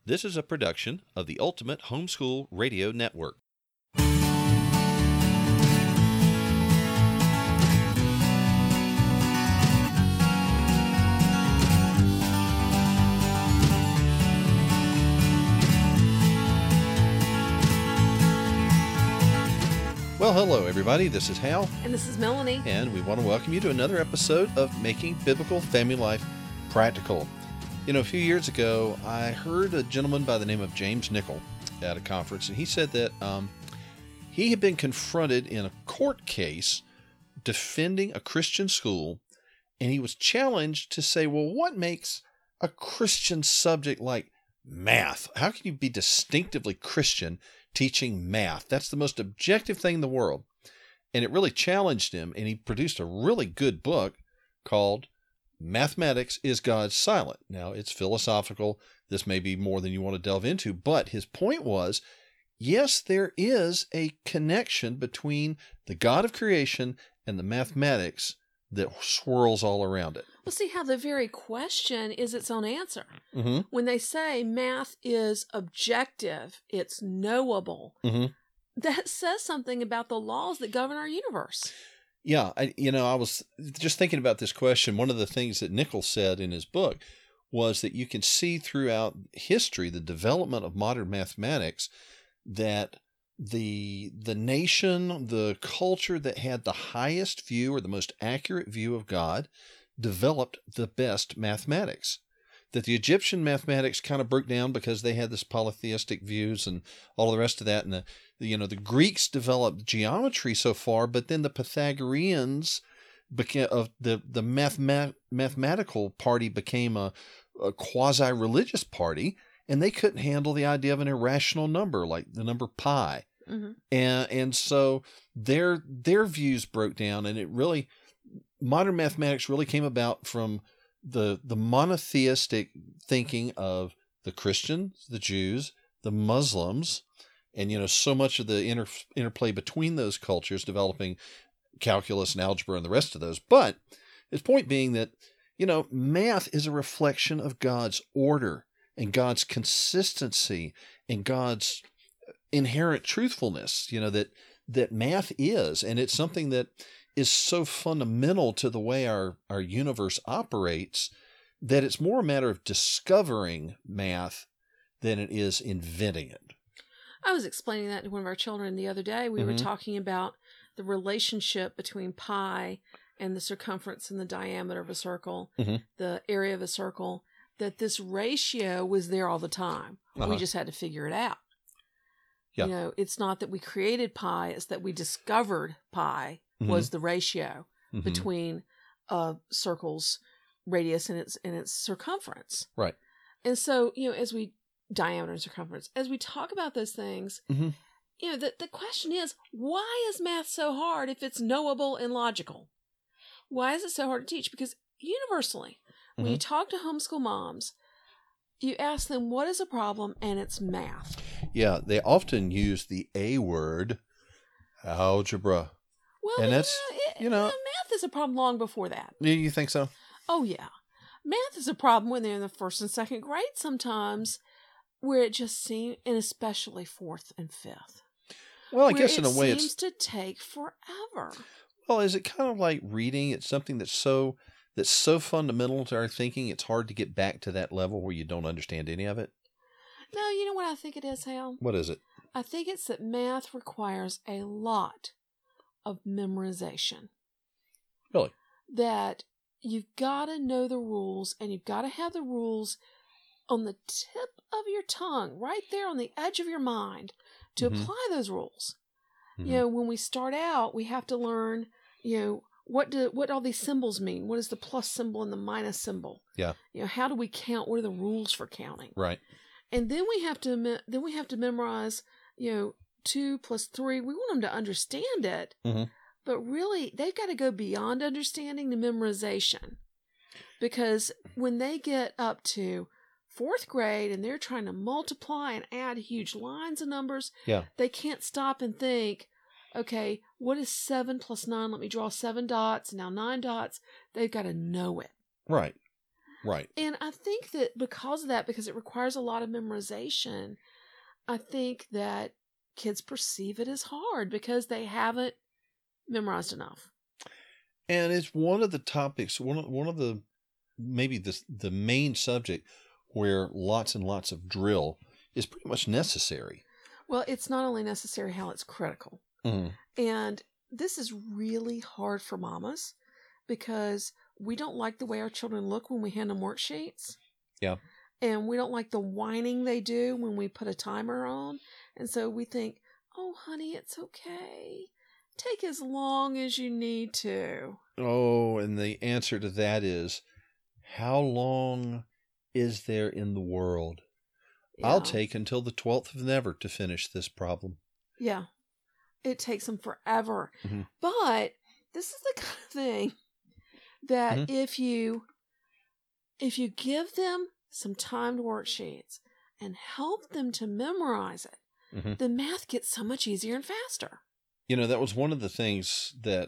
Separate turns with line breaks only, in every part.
This is a production of the Ultimate Homeschool Radio Network. Well, hello, everybody. This is Hal.
And this is Melanie.
And we want to welcome you to another episode of Making Biblical Family Life Practical. You know, a few years ago, I heard a gentleman by the name of James Nichol at a conference, and he said that he had been confronted in a court case defending a Christian school, and he was challenged to say, well, what makes a Christian subject like math? How can you be distinctively Christian teaching math? That's the most objective thing in the world. And it really challenged him, and he produced a really good book called Mathematics is God Silent? Now, it's philosophical. This may be more than you want to delve into, but his point was, yes, there is a connection between the God of creation and the mathematics that swirls all around it.
Well, see how the very question is its own answer.
Mm-hmm.
When they say math is objective, it's knowable, that says something about the laws that govern our universe.
Yeah, I was just thinking about this question. One of the things that Nichol said in his book was that you can see throughout history, the development of modern mathematics, that the nation, the culture that had the highest view or the most accurate view of God developed the best mathematics. That the Egyptian mathematics kind of broke down because they had this polytheistic views and all the rest of that. And the Greeks developed geometry so far, but then the Pythagoreans the mathematical party became a quasi-religious party, and they couldn't handle the idea of an irrational number like the number pi. Mm-hmm. And so their views broke down, and modern mathematics really came about from the monotheistic thinking of the Christians, the Jews, the Muslims, and so much of the interplay between those cultures, developing calculus and algebra and the rest of those. But his point being that math is a reflection of God's order and God's consistency and God's inherent truthfulness. That math is, and it's something that is so fundamental to the way our universe operates that it's more a matter of discovering math than it is inventing it.
I was explaining that to one of our children the other day. We were talking about the relationship between pi and the circumference and the diameter of a circle, the area of a circle, that this ratio was there all the time. We just had to figure it out. Yeah. It's not that we created pi, it's that we discovered pi was the ratio between a circle's radius and its circumference.
Right.
And so, diameter and circumference, as we talk about those things, the question is, why is math so hard if it's knowable and logical? Why is it so hard to teach? Because universally, when you talk to homeschool moms, you ask them, what is a problem? And it's math.
Yeah, they often use the A word, algebra.
Well,
and that's,
math is a problem long before that.
You think so?
Oh, yeah. Math is a problem when they're in the first and second grade sometimes, where it just seems, and especially fourth and fifth.
Well, I guess in a way
it seems to take forever.
Well, is it kind of like reading? It's something that's so fundamental to our thinking, it's hard to get back to that level where you don't understand any of it?
No, you know what I think it is, Hal?
What is it?
I think it's that math requires a lot of memorization.
Really?
That you've got to know the rules, and you've got to have the rules on the tip of your tongue, right there on the edge of your mind, to apply those rules. When we start out, we have to learn, what all these symbols mean. What is the plus symbol and the minus symbol? Yeah. How do we count? What are the rules for counting?
Right.
And then we have to memorize, 2 plus 3. We want them to understand it, but really they've got to go beyond understanding to memorization, because when they get up to fourth grade and they're trying to multiply and add huge lines of numbers, they can't stop and think, okay, what is 7 plus 9? Let me draw 7 dots, now 9 dots. They've got to know it.
Right. Right.
And I think that because of that, because it requires a lot of memorization, I think that kids perceive it as hard because they haven't memorized enough.
And it's one of the topics, one of the, maybe the main subject where lots and lots of drill is pretty much necessary.
Well, it's not only necessary, how it's critical.
Mm-hmm.
And this is really hard for mamas because we don't like the way our children look when we hand them worksheets.
Yeah.
And we don't like the whining they do when we put a timer on. And so we think, oh, honey, it's okay. Take as long as you need to.
Oh, and the answer to that is, how long is there in the world? Yeah. I'll take until the 12th of never to finish this problem.
Yeah. It takes them forever. Mm-hmm. But this is the kind of thing that mm-hmm. if you give them some timed worksheets and help them to memorize it, mm-hmm. the math gets so much easier and faster.
You know, that was one of the things that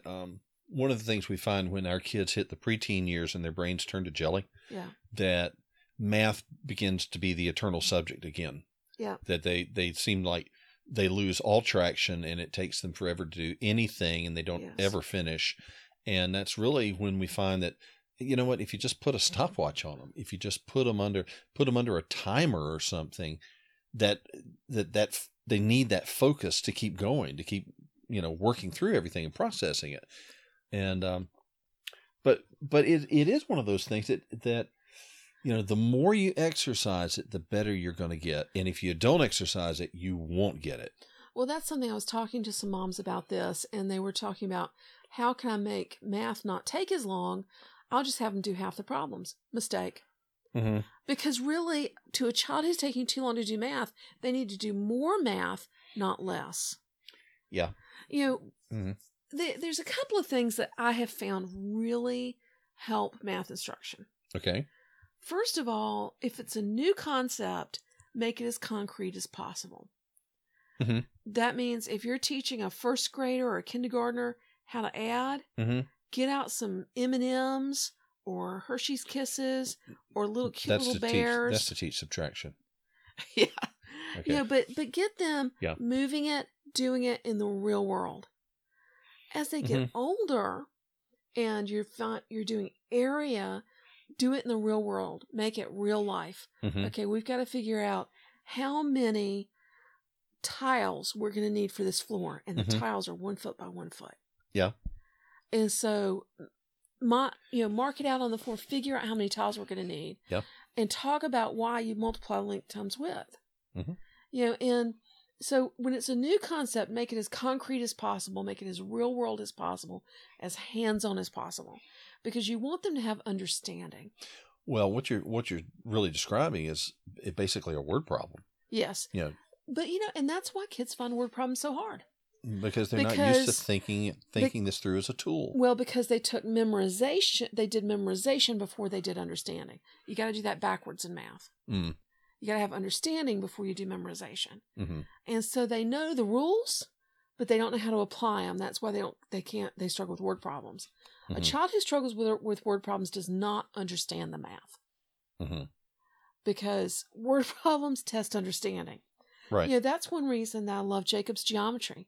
we find when our kids hit the preteen years and their brains turn to jelly.
Yeah.
That math begins to be the eternal subject again.
Yeah.
That they seem like they lose all traction and it takes them forever to do anything and they don't ever finish. And that's really when we find that, you know what, if you just put a stopwatch on them, if you just put them under a timer or something, that they need that focus to keep going, to keep, you know, working through everything and processing it. And, but it is one of those things that, you know, the more you exercise it, the better you're going to get. And if you don't exercise it, you won't get it.
Well, that's something I was talking to some moms about this, and they were talking about, how can I make math not take as long? I'll just have them do half the problems. Mistake.
Mm-hmm.
Because really, to a child who's taking too long to do math, they need to do more math, not less.
Yeah.
You know,
mm-hmm.
There's a couple of things that I have found really help math instruction.
Okay.
First of all, if it's a new concept, make it as concrete as possible.
Mm-hmm.
That means if you're teaching a first grader or a kindergartner how to add,
mm-hmm.
get out some M&Ms or Hershey's Kisses or little cute little bears.
That's to teach subtraction.
Yeah.
Okay.
You know, but get them moving it, doing it in the real world. As they get mm-hmm. older and you're doing area, do it in the real world. Make it real life.
Mm-hmm.
Okay, we've got to figure out how many tiles we're going to need for this floor. And the mm-hmm. tiles are 1 foot by 1 foot.
Yeah.
And so, mark it out on the floor, figure out how many tiles we're going to need.
Yeah.
And talk about why you multiply length times width.
Mm-hmm.
You know, and so when it's a new concept, make it as concrete as possible, make it as real world as possible, as hands-on as possible, because you want them to have understanding.
Well, what you're really describing is basically a word problem.
Yes.
Yeah.
But, you know, and that's why kids find word problems so hard.
Because they're not used to thinking this through as a tool.
Well, because they took memorization. They did memorization before they did understanding. You got to do that backwards in math.
Mm.
You got to have understanding before you do memorization.
Mm-hmm.
And so they know the rules, but they don't know how to apply them. That's why they struggle with word problems. Mm-hmm. A child who struggles with word problems does not understand the math.
Mm-hmm.
Because word problems test understanding.
Right.
You know, that's one reason that I love Jacob's Geometry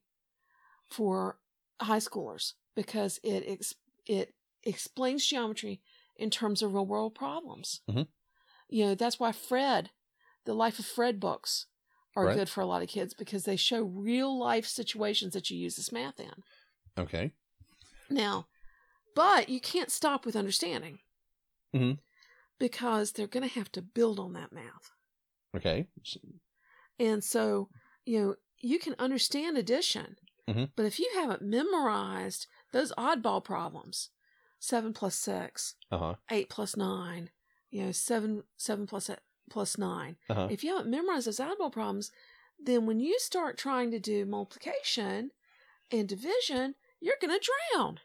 for high schoolers, because it explains geometry in terms of real world problems.
Mm-hmm.
You know, that's why the Life of Fred books are good for a lot of kids, because they show real life situations that you use this math in.
Okay.
Now, but you can't stop with understanding.
Mm-hmm.
Because they're going to have to build on that math.
Okay.
And so, you know, you can understand addition,
mm-hmm.
but if you haven't memorized those oddball problems, 7 plus 6, 8 plus 9, you know, 7 plus 9.
Uh-huh.
If you haven't memorized those oddball problems, then when you start trying to do multiplication and division, you're going to drown.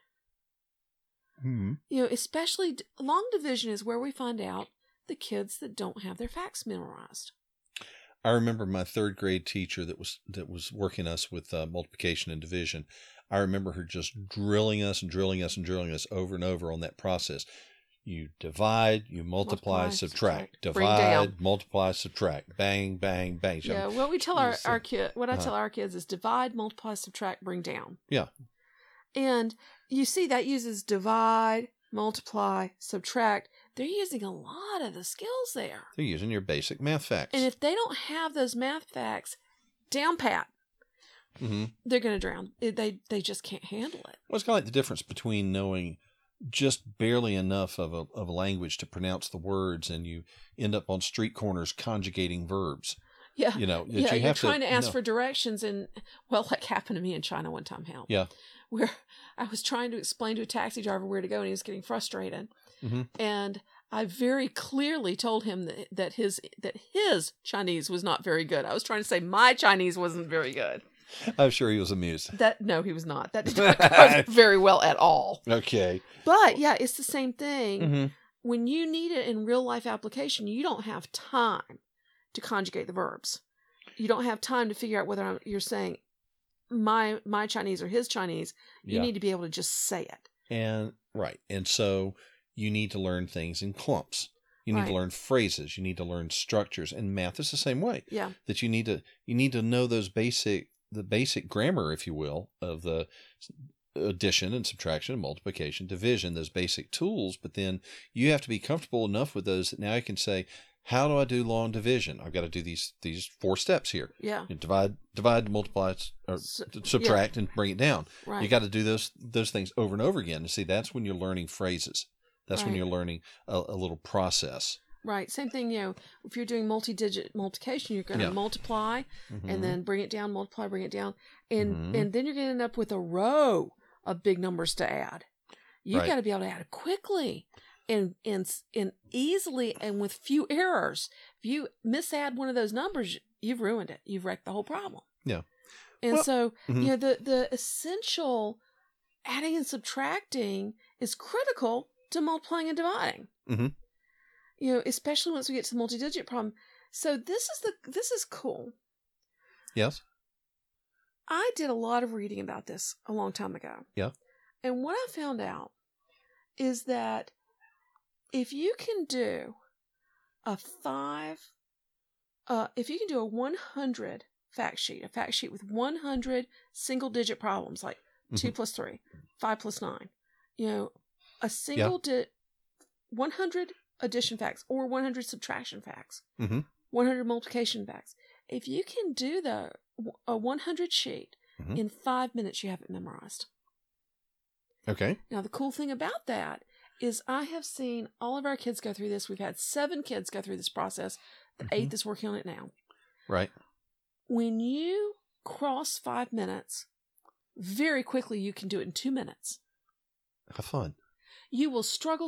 Mm-hmm.
You know, especially long division is where we find out the kids that don't have their facts memorized.
I remember my third grade teacher that was working us with multiplication and division. I remember her just drilling us over and over on that process. You divide, you multiply, subtract.
Bring down.
Divide, multiply, subtract. Bang, bang, bang.
Yeah, what we tell our kid, what I tell our kids is divide, multiply, subtract, bring down.
Yeah.
And you see that uses divide, multiply, subtract. They're using a lot of the skills there.
They're using your basic math facts.
And if they don't have those math facts down pat, they're going to drown. They just can't handle it.
Well, it's kind of like the difference between knowing just barely enough of a language to pronounce the words, and you end up on street corners conjugating verbs.
Yeah.
You know,
yeah, you're trying to ask for directions, and, well, like happened to me in China one time, Hal.
Yeah.
Where I was trying to explain to a taxi driver where to go, and he was getting frustrated. And I very clearly told him that his Chinese was not very good. I was trying to say my Chinese wasn't very good.
I'm sure he was amused.
No, he was not. That did not go very well at all.
Okay.
But yeah, it's the same thing. When you need it in real life application, you don't have time to conjugate the verbs. You don't have time to figure out whether you're saying my Chinese or his Chinese. You need to be able to just say it.
And so you need to learn things in clumps. You need to learn phrases. You need to learn structures. And math is the same way.
Yeah.
That you need to know the basic grammar, if you will, of the addition and subtraction, multiplication, division, those basic tools. But then you have to be comfortable enough with those that now you can say, how do I do long division? I've got to do these 4 steps here.
Yeah.
Divide, multiply, or subtract, and bring it down.
Right.
You got to do those things over and over again. And see, that's when you're learning phrases. That's when you're learning a little process.
Right. Same thing, if you're doing multi-digit multiplication, you're going to multiply and then bring it down, multiply, bring it down. And then you're going to end up with a row of big numbers to add. You've got to be able to add it quickly and easily and with few errors. If you misadd one of those numbers, you've ruined it. You've wrecked the whole problem. Yeah. And the essential adding and subtracting is critical to multiplying and dividing. Especially once we get to the multi-digit problem. So this is cool.
Yes.
I did a lot of reading about this a long time ago.
Yeah.
And what I found out is that if you can do a 100 fact sheet, a fact sheet with 100 single-digit problems, like 2 plus 3, 5 plus 9, a single 100 addition facts or 100 subtraction facts, 100 multiplication facts. If you can do a 100 sheet in 5 minutes, you have it memorized.
Okay.
Now, the cool thing about that is I have seen all of our kids go through this. We've had 7 kids go through this process. The 8th is working on it now. Right. When you cross 5 minutes, very quickly you can do it in 2 minutes.
Have fun.
You will struggle.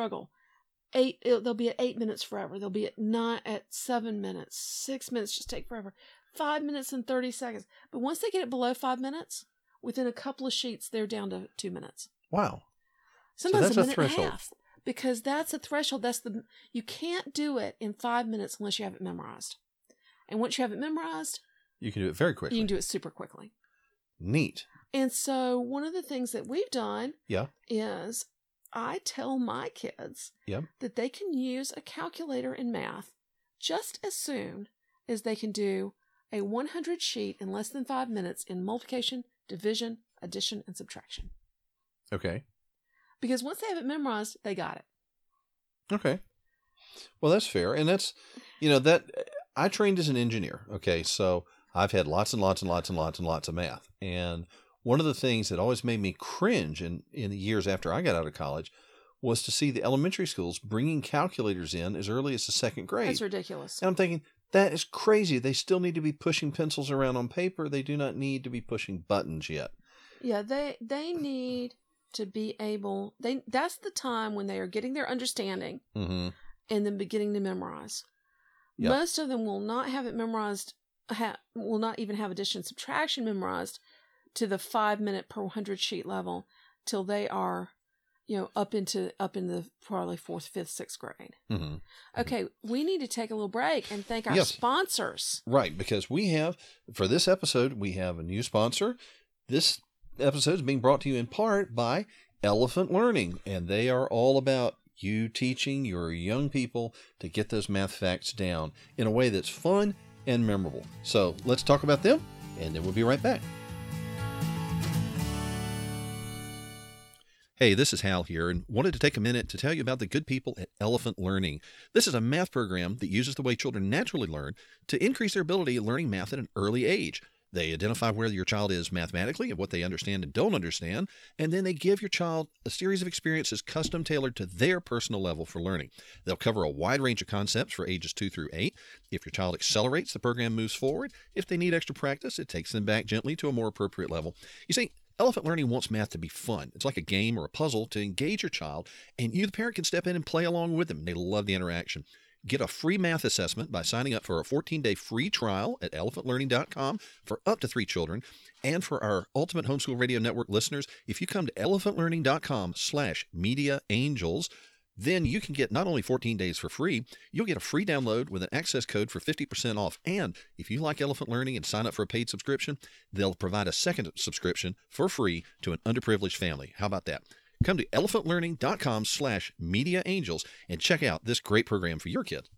They'll be at 8 minutes forever. They'll be at 7 minutes. 6 minutes just take forever. 5 minutes and 30 seconds. But once they get it below 5 minutes, within a couple of sheets, they're down to 2 minutes. Wow. Sometimes a minute and a half. Because that's a threshold. You can't do it in 5 minutes unless you have it memorized. And once you have it memorized,
you can do it very quickly.
You can do it super quickly.
Neat.
And so one of the things that we've done is I tell my kids that they can use a calculator in math just as soon as they can do a 100 sheet in less than 5 minutes in multiplication, division, addition, and subtraction. Okay. Because once they have it memorized, they got it.
Okay. Well, that's fair. And that's, that I trained as an engineer. Okay. So I've had lots and lots and lots and lots and lots of math. And one of the things that always made me cringe in the years after I got out of college was to see the elementary schools bringing calculators in as early as the 2nd grade.
That's ridiculous.
And I'm thinking, that is crazy. They still need to be pushing pencils around on paper. They do not need to be pushing buttons yet.
Yeah, they need to be able... That's the time when they are getting their understanding and then beginning to memorize. Yep. Most of them will not have it memorized, will not even have addition and subtraction memorized to the 5 minute per 100 sheet level till they are, up in the probably 4th, 5th, 6th grade. Okay, we need to take a little break and thank our sponsors.
Right, because for this episode, we have a new sponsor. This episode is being brought to you in part by Elephant Learning, and they are all about you teaching your young people to get those math facts down in a way that's fun and memorable. So let's talk about them, and then we'll be right back. Hey, this is Hal here, and wanted to take a minute to tell you about the good people at Elephant Learning. This is a math program that uses the way children naturally learn to increase their ability at learning math at an early age. They identify where your child is mathematically and what they understand and don't understand, and then they give your child a series of experiences custom tailored to their personal level for learning. They'll cover a wide range of concepts for ages 2 through 8. If your child accelerates, the program moves forward. If they need extra practice, it takes them back gently to a more appropriate level. You see, Elephant Learning wants math to be fun. It's like a game or a puzzle to engage your child, and you, the parent, can step in and play along with them. They love the interaction. Get a free math assessment by signing up for a 14-day free trial at elephantlearning.com for up to 3 children. And for our Ultimate Homeschool Radio Network listeners, if you come to elephantlearning.com/mediaangels, then you can get not only 14 days for free, you'll get a free download with an access code for 50% off. And if you like Elephant Learning and sign up for a paid subscription, they'll provide a second subscription for free to an underprivileged family. How about that? Come to elephantlearning.com/mediaangels and check out this great program for your kids.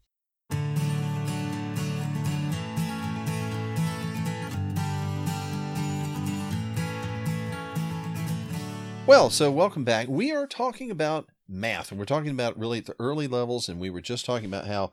Well, so welcome back. We are talking about math, and we're talking about really at the early levels, and we were just talking about how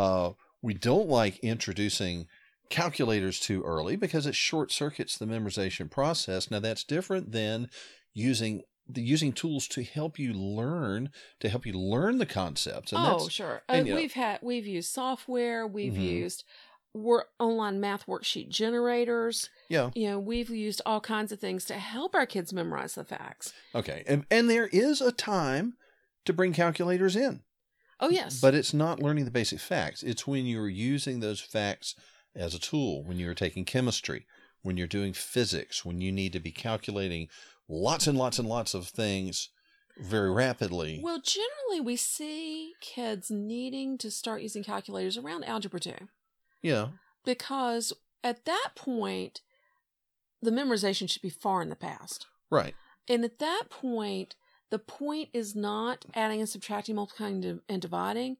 we don't like introducing calculators too early because it short circuits the memorization process. Now, that's different than using tools to help you learn the concepts. And
sure. We've used software. We've used online math worksheet generators.
Yeah.
We've used all kinds of things to help our kids memorize the facts.
Okay. And there is a time to bring calculators in.
Oh, yes.
But it's not learning the basic facts. It's when you're using those facts as a tool, when you're taking chemistry, when you're doing physics, when you need to be calculating lots and lots and lots of things very rapidly.
Well, generally we see kids needing to start using calculators around Algebra 2.
Yeah.
Because at that point, the memorization should be far in the past.
Right.
And at that point, the point is not adding and subtracting, multiplying and dividing.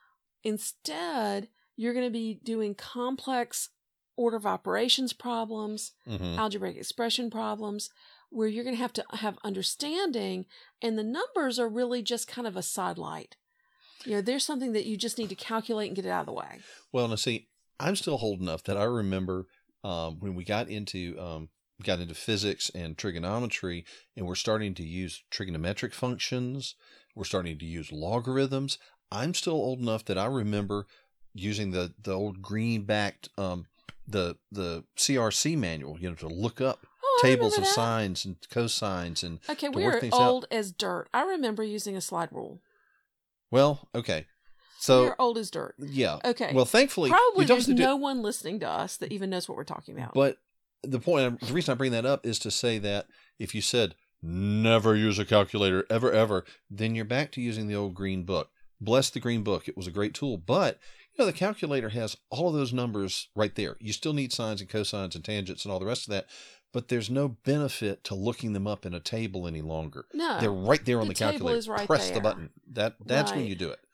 Instead, you're going to be doing complex order of operations problems, algebraic expression problems, where you're going to have understanding, and the numbers are really just kind of a sidelight. There's something that you just need to calculate and get it out of the way.
Well, now see, I'm still old enough that I remember when we got into physics and trigonometry, and we're starting to use trigonometric functions. We're starting to use logarithms. I'm still old enough that I remember using the old green-backed the CRC manual, to look up tables of sines and cosines and
okay, we're old as dirt. I remember using a slide rule.
Well, okay. So
we're old as dirt.
Yeah.
Okay.
Well, thankfully,
probably there's no one listening to us that even knows what we're talking about.
But the reason I bring that up is to say that if you said never use a calculator ever, then you're back to using the old green book. Bless the green book. It was a great tool, but the calculator has all of those numbers right there. You still need sines and cosines and tangents and all the rest of that, but there's no benefit to looking them up in a table any longer.
No.
They're right there on the calculator.
Is right
Press
there.
the button. That's when you do it.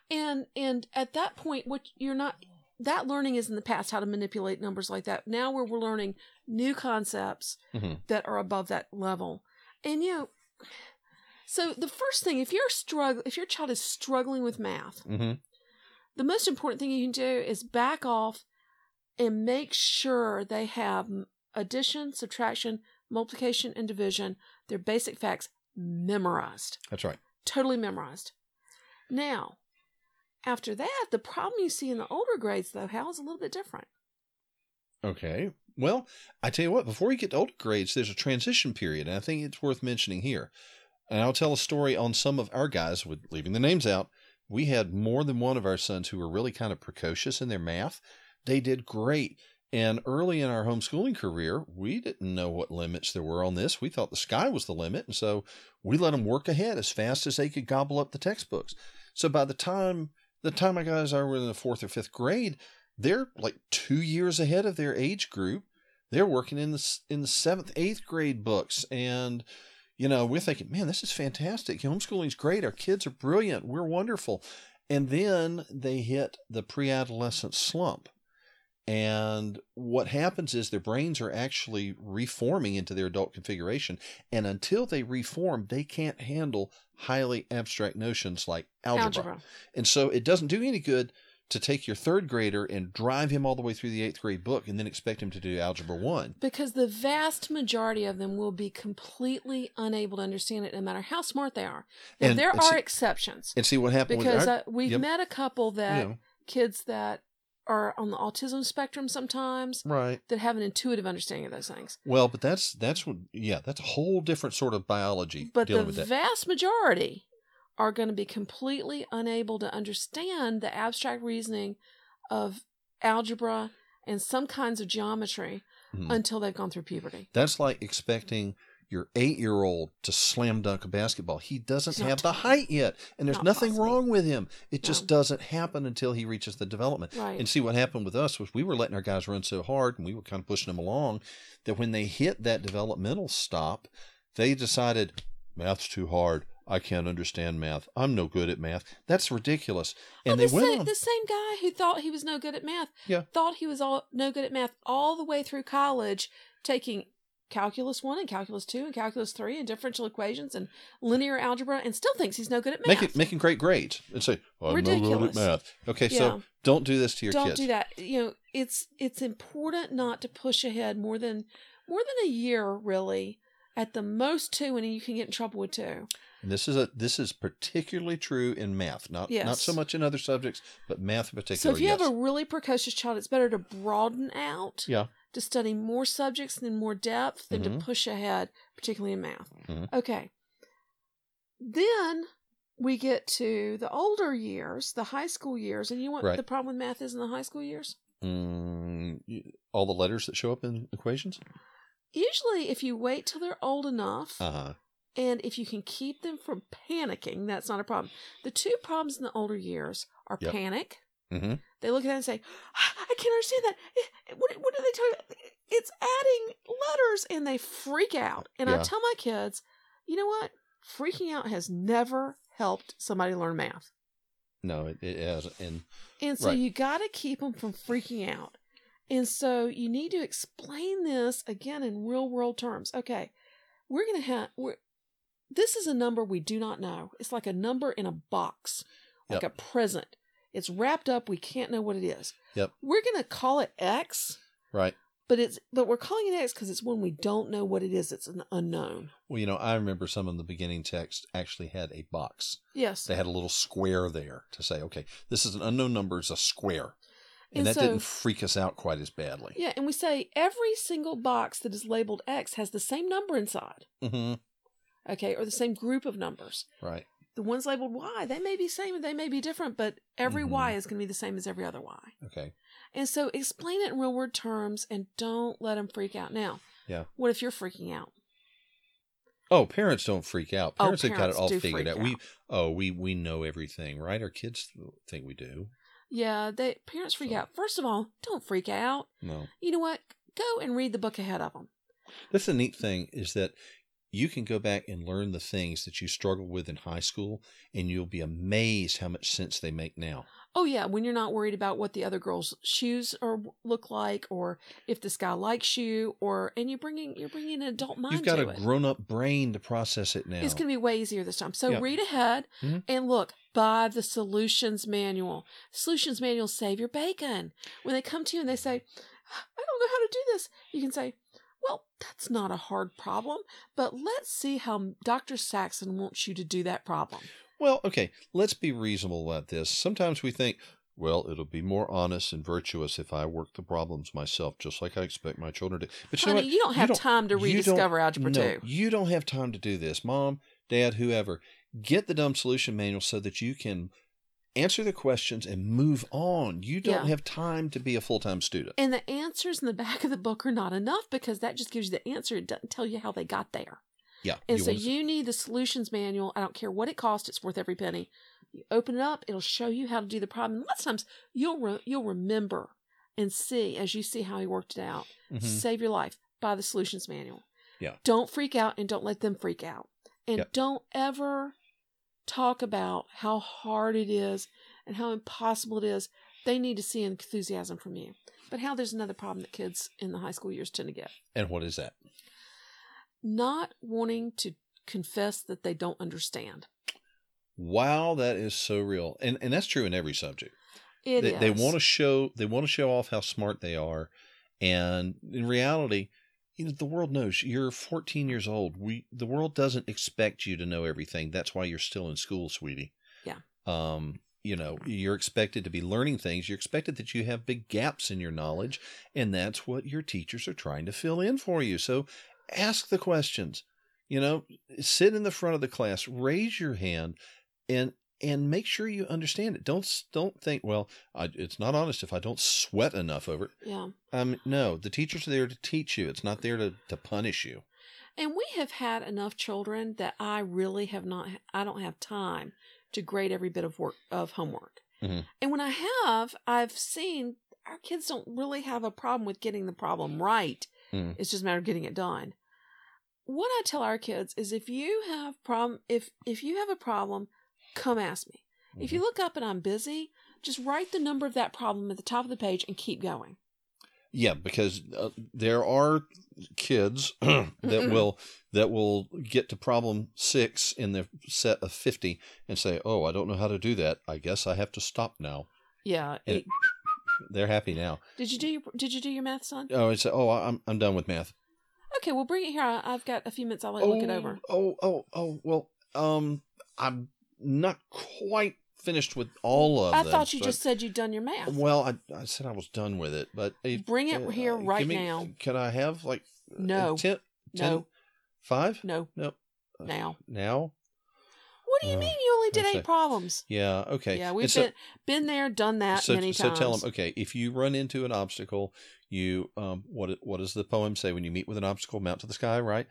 And at that point, that learning is in the past, how to manipulate numbers like that. Now we're learning new concepts that are above that level. And so the first thing, if your child is struggling with math, the most important thing you can do is back off and make sure they have addition, subtraction, multiplication, and division, their basic facts, memorized.
That's right.
Totally memorized. Now, after that, the problem you see in the older grades, though, Hal, is a little bit different.
Okay. Well, I tell you what, before you get to older grades, there's a transition period, and I think it's worth mentioning here. And I'll tell a story on some of our guys, with leaving the names out. We had more than one of our sons who were really kind of precocious in their math. They did great. And early in our homeschooling career, we didn't know what limits there were on this. We thought the sky was the limit. And so we let them work ahead as fast as they could gobble up the textbooks. So by the time my guys were in the 4th or 5th grade, they're like 2 years ahead of their age group. They're working in the 7th, 8th grade books. And, we're thinking, man, this is fantastic. Homeschooling's great. Our kids are brilliant. We're wonderful. And then they hit the pre-adolescent slump. And what happens is their brains are actually reforming into their adult configuration. And until they reform, they can't handle highly abstract notions like algebra. And so it doesn't do any good to take your third grader and drive him all the way through the 8th grade book and then expect him to do Algebra 1.
Because the vast majority of them will be completely unable to understand it no matter how smart they are. Now, there are exceptions.
And see what happened
because we've met a couple that kids that are on the autism spectrum sometimes,
right,
that have an intuitive understanding of those things.
Well, but that's a whole different sort of biology.
But the vast majority are going to be completely unable to understand the abstract reasoning of algebra and some kinds of geometry until they've gone through puberty.
That's like expecting your 8-year-old to slam dunk a basketball. He doesn't have the height yet, and there's nothing wrong with him. It just doesn't happen until he reaches the development.
Right.
And see, what happened with us was we were letting our guys run so hard, and we were kind of pushing them along, that when they hit that developmental stop, they decided, math's too hard. I can't understand math. I'm no good at math. That's ridiculous. And
the same guy who thought he was no good at math thought he was no good at math all the way through college, taking Calculus 1 and Calculus 2 and Calculus 3 and differential equations and linear algebra, and still thinks he's no good at math.
Making great grades and say, I'm no good at math. Okay, so don't do this to your kids.
Don't do that. It's important not to push ahead more than a year, really. At the most 2, and you can get in trouble with 2.
And this is particularly true in math, not so much in other subjects, but math in particular.
So if you have a really precocious child, it's better to broaden out, to study more subjects and in more depth than to push ahead, particularly in math. Okay. Then we get to the older years, the high school years, and you know what the problem with math is in the high school years?
All the letters that show up in equations?
Usually, if you wait till they're old enough, and if you can keep them from panicking, that's not a problem. The 2 problems in the older years are panic. They look at that and say, I can't understand that. What are they talking about? It's adding letters, and they freak out. And I tell my kids, you know what? Freaking out has never helped somebody learn math.
No, it hasn't.
And so you got to keep them from freaking out. And so you need to explain this again in real world terms. Okay, this is a number we do not know. It's like a number in a box, like a present. It's wrapped up. We can't know what it is. We're going to call it X.
Right.
But we're calling it X because it's when we don't know what it is. It's an unknown.
Well, I remember some of the beginning text actually had a box.
Yes.
They had a little square there to say, okay, this is an unknown number. It's a square. And that didn't freak us out quite as badly.
Yeah, and we say every single box that is labeled X has the same number inside. Okay, or the same group of numbers.
Right.
The ones labeled Y, they may be same and they may be different, but every Y is going to be the same as every other Y.
Okay.
And so explain it in real world terms and don't let them freak out. Now, what if you're freaking out?
Oh, parents don't freak out. Parents have got it all figured out. We know everything, right? Our kids think we do.
Yeah, parents freak out. First of all, don't freak out.
No.
You know what? Go and read the book ahead of them.
That's the neat thing is that you can go back and learn the things that you struggled with in high school, and you'll be amazed how much sense they make now.
Oh, yeah, when you're not worried about what the other girl's shoes look like, or if this guy likes you, and you're bringing an adult mind to it.
You've got a grown-up brain to process it now.
It's going to be way easier this time. So read ahead and look, buy the Solutions Manual. Solutions Manual save your bacon. When they come to you and they say, I don't know how to do this, you can say, well, that's not a hard problem, but let's see how Dr. Saxon wants you to do that problem.
Well, okay, let's be reasonable about this. Sometimes we think, well, it'll be more honest and virtuous if I work the problems myself, just like I expect my children to. But
Honey, you don't have time to rediscover Algebra 2.
You don't have time to do this. Mom, Dad, whoever, get the dumb solution manual so that you can answer the questions and move on. You don't have time to be a full-time student.
And the answers in the back of the book are not enough because that just gives you the answer. It doesn't tell you how they got there.
Yeah.
And so you need the Solutions Manual. I don't care what it costs. It's worth every penny. You open it up. It'll show you how to do the problem. Lots of times you'll remember and see as you see how he worked it out. Save your life. Buy the Solutions Manual.
Yeah.
Don't freak out and don't let them freak out. And
Yep.
don't ever talk about how hard it is and how impossible it is. They need to see enthusiasm from you. But how there's another problem that kids in the high school years tend to get.
And what is that?
Not wanting to confess that they don't understand.
Wow, that is so real. And that's true in every subject.
It
They
is.
want to show off how smart they are. And in reality, the world knows you're 14 years old. The world doesn't expect you to know everything. That's why you're still in school, sweetie.
Yeah.
You're expected to be learning things. You're expected that you have big gaps in your knowledge, and that's what your teachers are trying to fill in for you. So ask the questions, sit in the front of the class, raise your hand, and make sure you understand it. Don't think, well, it's not honest if I don't sweat enough over it.
Yeah.
No, the teachers are there to teach you. It's not there to punish you.
And we have had enough children that I really I don't have time to grade every bit of homework.
Mm-hmm.
And when I've seen our kids don't really have a problem with getting the problem right.
Mm.
It's just a matter of getting it done. What I tell our kids is if you have if you have a problem, come ask me. Mm-hmm. If you look up and I'm busy, just write the number of that problem at the top of the page and keep going.
Yeah, because there are kids that will get to problem 6 in the set of 50 and say, "Oh, I don't know how to do that. I guess I have to stop now."
Yeah,
they're happy now.
Did you do your math, son?
Oh, it's I'm done with math.
Okay, well, bring it here. I've got a few minutes. I'll look it over.
Well, I'm not quite finished with all of them.
I thought you just said you'd done your math.
Well, I said I was done with it, but
bring it here right now.
Can I have
no
10?
No.
5?
No.
Nope.
Now? What do you mean you only did 8 problems?
Yeah, okay.
Yeah, we've been there, done that many times.
So tell them, okay, if you run into an obstacle, you what does the poem say? When you meet with an obstacle, mount to the sky, right?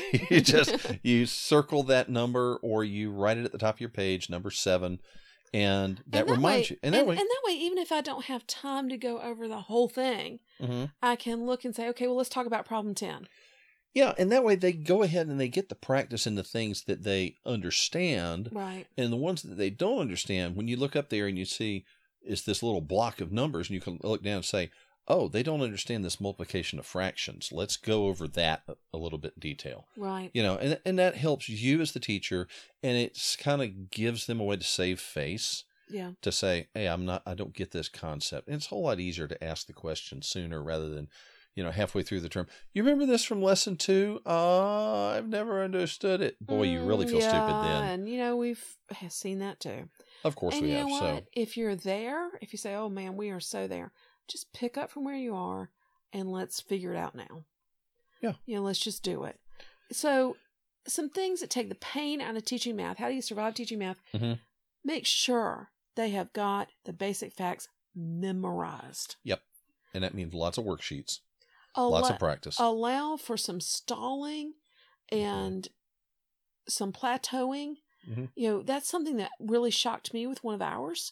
You circle that number, or you write it at the top of your page, number 7, and that reminds you. And that way,
even if I don't have time to go over the whole thing,
mm-hmm.
I can look and say, okay, well, let's talk about problem 10.
Yeah, and that way they go ahead and they get the practice in the things that they understand.
Right.
And the ones that they don't understand, when you look up there and you see it's this little block of numbers, and you can look down and say, oh, they don't understand this multiplication of fractions. Let's go over that a little bit in detail.
Right.
And that helps you as the teacher, and it kind of gives them a way to save face.
Yeah.
To say, hey, I don't get this concept. And it's a whole lot easier to ask the question sooner rather than, halfway through the term. You remember this from lesson 2? I've never understood it. Boy, you really feel stupid then.
And, we've seen that too.
Of course we have. So
if you're there, if you say, oh man, we are so there, just pick up from where you are and let's figure it out now.
Yeah.
Let's just do it. So some things that take the pain out of teaching math. How do you survive teaching math?
Mm-hmm.
Make sure they have got the basic facts memorized.
Yep. And that means lots of worksheets. Lots of practice.
Allow for some stalling and some plateauing.
Mm-hmm.
That's something that really shocked me with one of ours.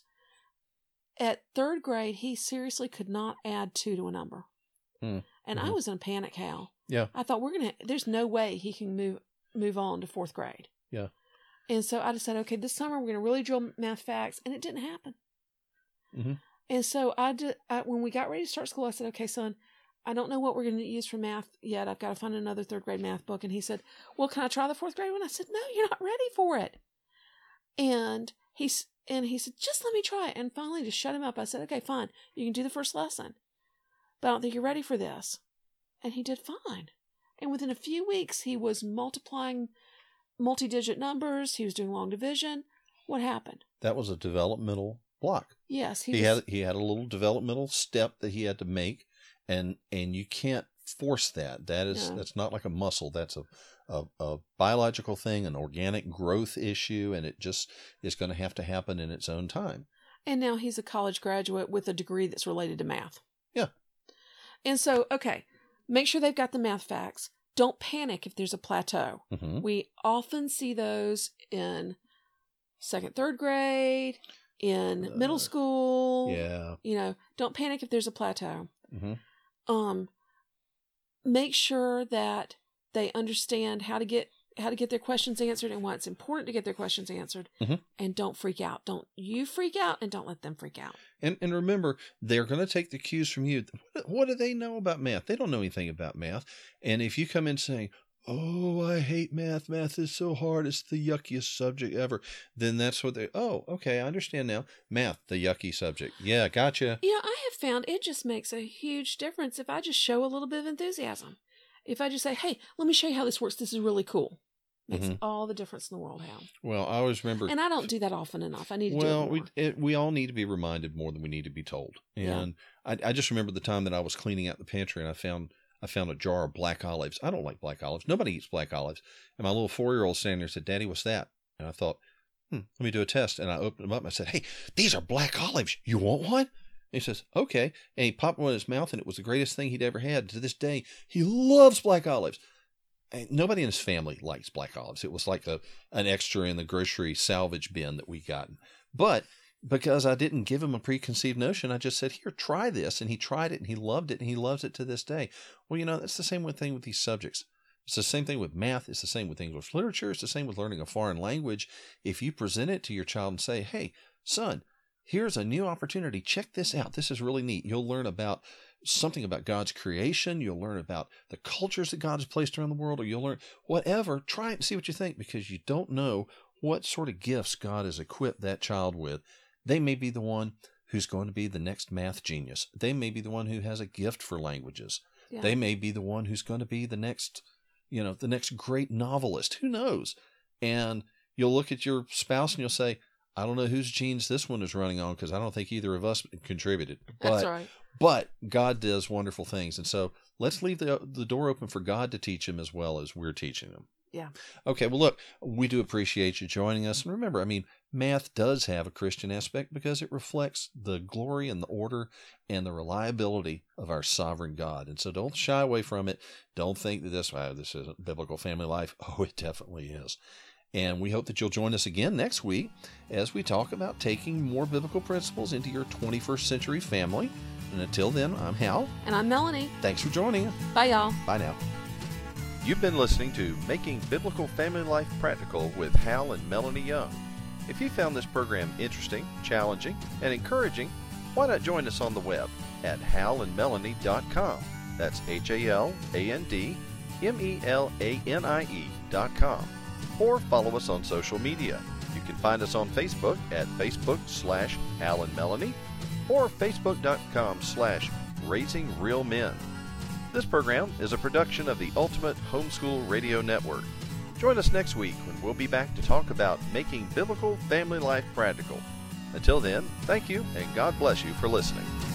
At 3rd grade, he seriously could not add 2 to a number. And I was in a panic, Hal.
Yeah.
I thought there's no way he can move on to 4th grade.
Yeah.
And so I decided, okay, this summer we're going to really drill math facts, and it didn't happen.
Mm-hmm.
And so when we got ready to start school, I said, okay, son, I don't know what we're going to use for math yet. I've got to find another 3rd grade math book. And he said, well, can I try the 4th grade one? I said, no, you're not ready for it. And he said, just let me try it. And finally, to shut him up, I said, okay, fine. You can do the first lesson. But I don't think you're ready for this. And he did fine. And within a few weeks, he was multiplying multi-digit numbers. He was doing long division. What happened?
That was a developmental block.
Yes.
He had a little developmental step that he had to make. And you can't force that. That's not like a muscle. That's a biological thing, an organic growth issue, and it just is going to have to happen in its own time.
And now he's a college graduate with a degree that's related to math.
Yeah.
And so, okay, make sure they've got the math facts. Don't panic if there's a plateau.
Mm-hmm.
We often see those in 2nd, 3rd grade, in middle school.
Yeah.
Don't panic if there's a plateau.
Mm-hmm.
Make sure that they understand how to get their questions answered and why it's important to get their questions answered. And don't freak out. Don't you freak out, and don't let them freak out.
And remember, they're going to take the cues from you. What do they know about math? They don't know anything about math. And if you come in saying, oh, I hate math. Math is so hard. It's the yuckiest subject ever. Then that's what okay, I understand now. Math, the yucky subject. Yeah, gotcha.
I have found it just makes a huge difference if I just show a little bit of enthusiasm. If I just say, hey, let me show you how this works. This is really cool. Makes all the difference in the world, Hal.
Well, I always remember...
And I don't do that often enough. I need to do it more.
We all need to be reminded more than we need to be told. And I just remember the time that I was cleaning out the pantry and I found a jar of black olives. I don't like black olives. Nobody eats black olives. And my little 4-year-old standing there said, Daddy, what's that? And I thought, let me do a test. And I opened them up and I said, hey, these are black olives. You want one? And he says, okay. And he popped one in his mouth and it was the greatest thing he'd ever had. To this day, he loves black olives. And nobody in his family likes black olives. It was like an extra in the grocery salvage bin that we got. But because I didn't give him a preconceived notion, I just said, here, try this. And he tried it and he loved it and he loves it to this day. Well, that's the same thing with these subjects. It's the same thing with math. It's the same with English literature. It's the same with learning a foreign language. If you present it to your child and say, hey, son, here's a new opportunity. Check this out. This is really neat. You'll learn about something about God's creation. You'll learn about the cultures that God has placed around the world, or you'll learn whatever. Try it and see what you think, because you don't know what sort of gifts God has equipped that child with. They may be the one who's going to be the next math genius. They may be the one who has a gift for languages. Yeah. They may be the one who's going to be the next great novelist. Who knows? And you'll look at your spouse and you'll say, I don't know whose genes this one is running on, because I don't think either of us contributed.
That's right.
But God does wonderful things. And so let's leave the door open for God to teach him as well as we're teaching him.
Yeah.
Okay. Well, look, we do appreciate you joining us. And remember, math does have a Christian aspect because it reflects the glory and the order and the reliability of our sovereign God. And so don't shy away from it. Don't think that this isn't biblical family life. Oh, it definitely is. And we hope that you'll join us again next week as we talk about taking more biblical principles into your 21st century family. And until then, I'm Hal.
And I'm Melanie.
Thanks for joining us.
Bye, y'all.
Bye now. You've been listening to Making Biblical Family Life Practical with Hal and Melanie Young. If you found this program interesting, challenging, and encouraging, why not join us on the web at halandmelanie.com. That's HALANDMELANIE.com. Or follow us on social media. You can find us on Facebook at Facebook/Hal and Melanie or Facebook.com/Raising Real Men. This program is a production of the Ultimate Homeschool Radio Network. Join us next week when we'll be back to talk about making biblical family life practical. Until then, thank you and God bless you for listening.